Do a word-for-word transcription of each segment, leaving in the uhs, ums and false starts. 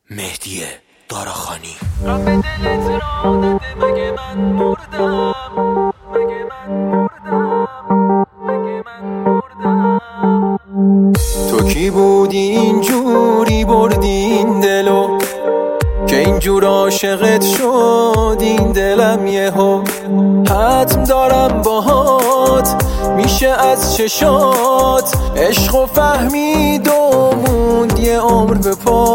مهدی داراخانی. رب دلت را نده مگه من مردم، مگه من مردم، مگه من مردم. تو کی بودی اینجوری بردی این دلو که اینجور عاشقت شد این دلم یهو. حتم دارم باهات میشه از چشات، عشق و فهمید و موند یه عمر به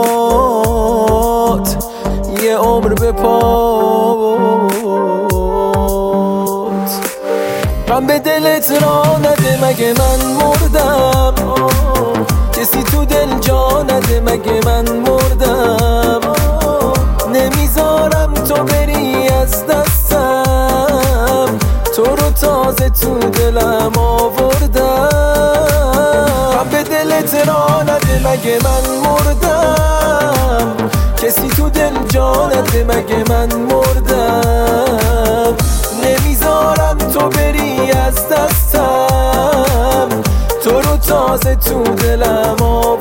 پات، یه عمر به پات. غم به دلت را نده مگه من مردم، کسی تو دل جا نده مگه من مردم. نمیذارم تو بری از دستم، تو رو تازه تو دلم آوردم. غم به دلت را نده مگه من مردم، کسی تو دل جا نده مگه من مردم. نمیذارم تو بری از دستم، تو رو تازه تو دلم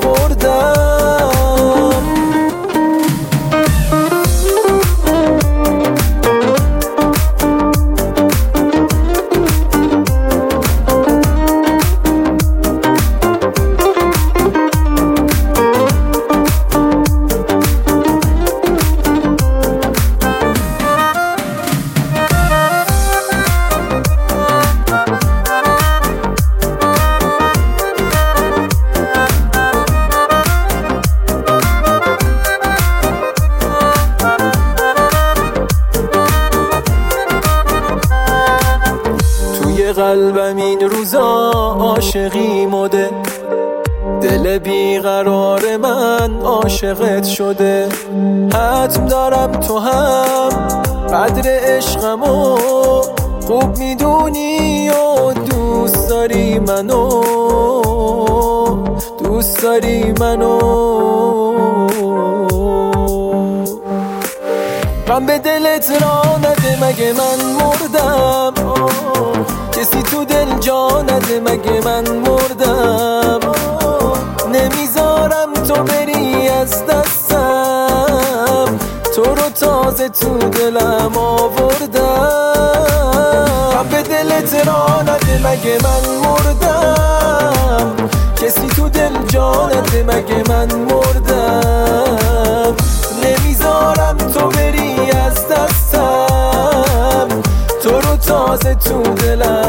آوردم. قلبم این روزا عاشقی مده، دل بیقرار من عاشقت شده. حتم دارم تو هم قدر عشقمو خوب میدونی و دوست داری منو، دوست داری منو. غم به دلت را نده مگه من مردم، کسی تو دل جا نده مگه من مردم. نمیذارم تو بری از دستم، تو رو تازه تو دلم آوردم. غم به دلت را نده مگه من مردم، کسی تو دل جا نده مگه من مردم. نمیذارم تو بری از دستم، تو رو تازه تو دلم